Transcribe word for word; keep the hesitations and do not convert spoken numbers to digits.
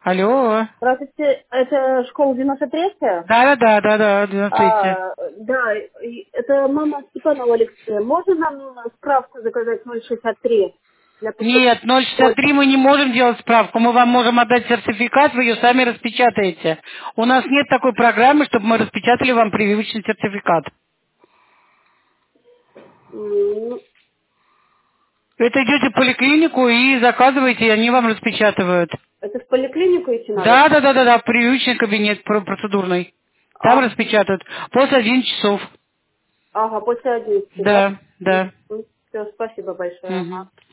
Алло. Здравствуйте, это школа девяносто третья? Да, да, да, да, девяносто третья. А, да, и это мама Степанова Алексея. Можно нам справку заказать ноль шестьдесят три для покупки? Нет, ноль шестьдесят три мы не можем делать справку. Мы вам можем отдать сертификат, вы ее сами распечатаете. У нас нет такой программы, чтобы мы распечатали вам прививочный сертификат. М, Это идете в поликлинику и заказываете, и они вам распечатывают. Это в поликлинику идти надо? Да, да, да, да, да, в прививочный кабинет про- процедурный. Там А, распечатают. После одиннадцати часов. ага, после одиннадцати, да? Да, да. Все, спасибо большое. Ага. Мгм.